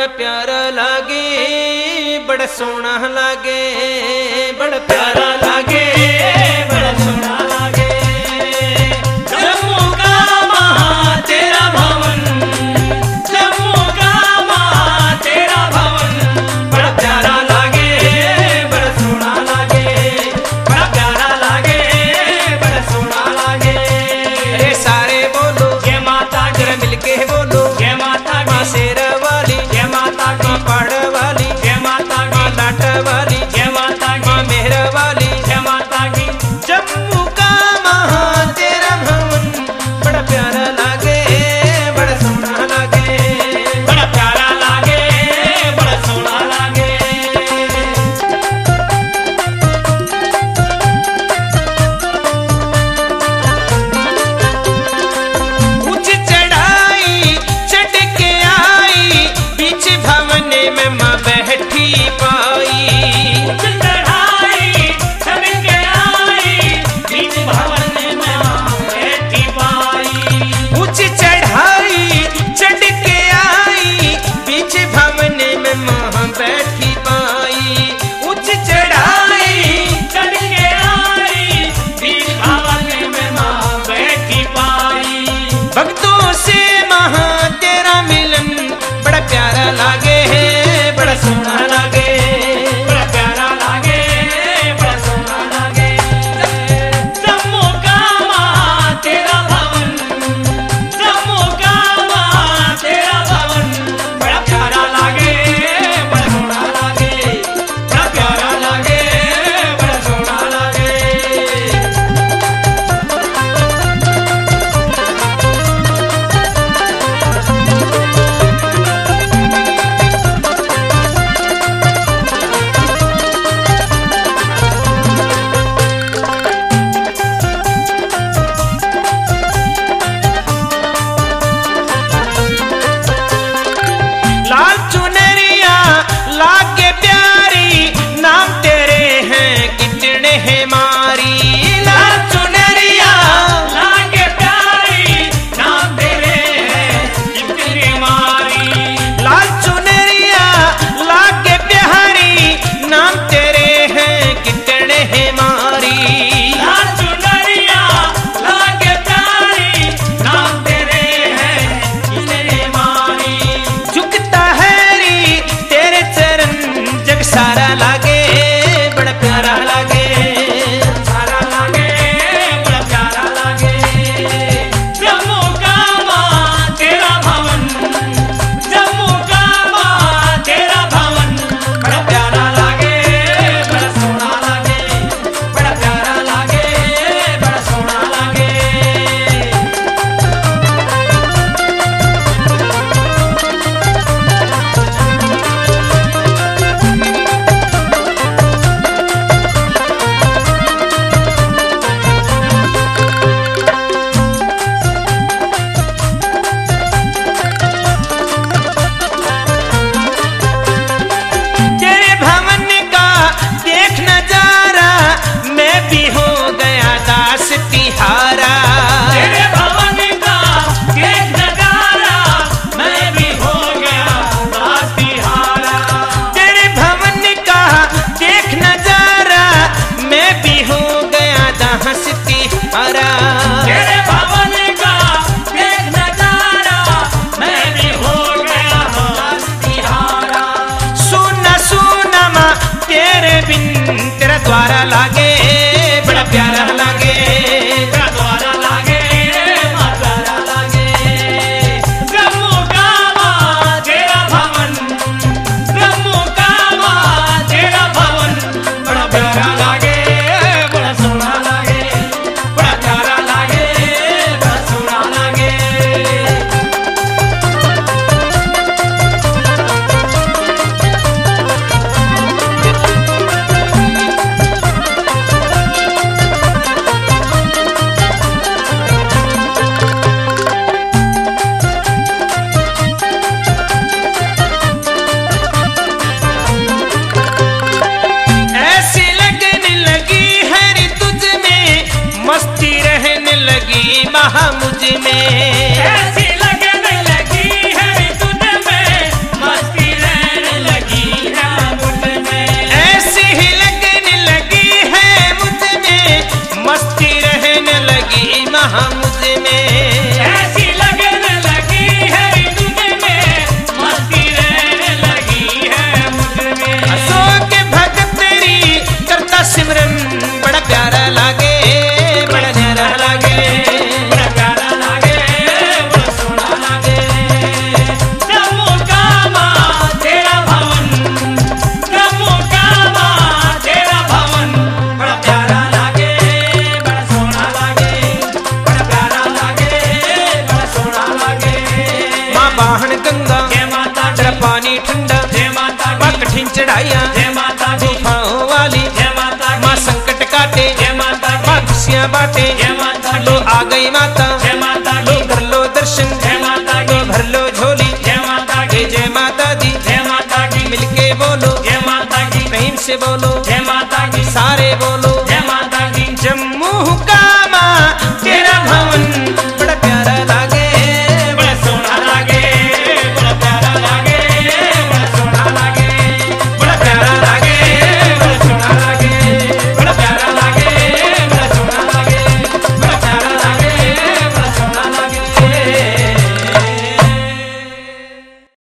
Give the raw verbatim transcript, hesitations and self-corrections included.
प्यारा लागे, बड़ा सोना लागे, बड़ा प्यारा लागे, बड़ा सोना लागे। जम्मू का महा तेरा भवन, जम्मू का महा तेरा भवन, बड़ा प्यारा लागे, बड़ा सोना लागे, बड़ा प्यारा लागे, बड़ा सोना लागे। अरे सारे बोलो जय माता, जरा मिलके बोलो जय माता की, शेर वाली जय माता की, पहाड़ वाली जय माता की, लाट वाली जय माता की, मेहर वाली जय माता की। जम्मू का महा तेरा भवन, बड़ा प्यारा लागे, बड़ा सोना लागे, बड़ा प्यारा लागे, बड़ा सोना लागे। ऊंची चढ़ाई चढ़ के आई, बीच भवन में माँ बैठी पाई। ऊंची चढ़ाई चढ़ के आई, बीच भवन में माँ बैठी पाई। ऊंची चढ़ाई चढ़ के आई, बीच भवन में माँ बैठी पाई। ऊंची चढ़ाई चढ़ के आई, बीच भवन में माँ बैठी पाई। भक्तों से महा तेरा मिलन, बड़ा प्यारा लागे है, बड़ा सोना लागे, बड़ा प्यारा लागे, बड़ा सोना लागे। जम्मू का महा तेरा भवन, जम्मू का महा तेरा भवन, बड़ा प्यारा लागे, बड़ा सोना लागे, बड़ा प्यारा लागे, बड़ा सोना लागे। लाल चुनरिया लागे प्यारी, नाम तेरे हैं कितने हैं मारी। लाल चुनरिया लागे प्यारी, नाम तेरे हैं कितने मारी। लाल चुनरिया लागे प्यारी, नाम तेरे हैं कितने हैं मारी। लाल चुनरिया लागे प्यारी, नाम तेरे हैं कितने मारी। झुकता है री तेरे चरण, जग सारा लागे, बड़ा प्यारा लागे, सारा लागे, बड़ा प्यारा लागे। जम्मू का महा तेरा भवन, जम्मू का महा तेरा भवन, बड़ा प्यारा लागे, बड़ा सोना लागे, बड़ा प्यारा लागे, बड़ा सोना लागे। तेरे भवन का देख नजारा, मैं भी हो गया दास तिहारा। तेरे भवन का देख नजारा, मैं भी हो गया दास तिहारा। तेरे भवन का देख नजारा, मैं भी हो गया दास तिहारा। तेरे भवन का देख नजारा, मैं भी हो गया दास तिहारा। सोना सोना माँ तेरे बिन, तेरा द्वारा लागे, बड़ा प्यारा लागे, तेरा द्वारा लागे, माँ प्यारा लागे। जम्मू का महा तेरा भवन, जम्मू का महा तेरा भवन, बड़ा प्यारा लागे, बड़ा सोना लागे, बड़ा प्यारा लागे, बड़ा सोना लागे। चढ़ाइया जय माता दी, गुफाओं वाली जय माता दी, माँ संकट काटे जय माता दी, माँ खुशियाँ बांटे जय माता दी, लो आ गई माता जय माता लो दी, कर लो दर्शन जय माता लो दी, भर लो झोली जय माता जय दी, जय माता दी जय माता दी, मिलके बोलो जय माता दी, प्रेम से बोलो जय माता दी, सारे बोलो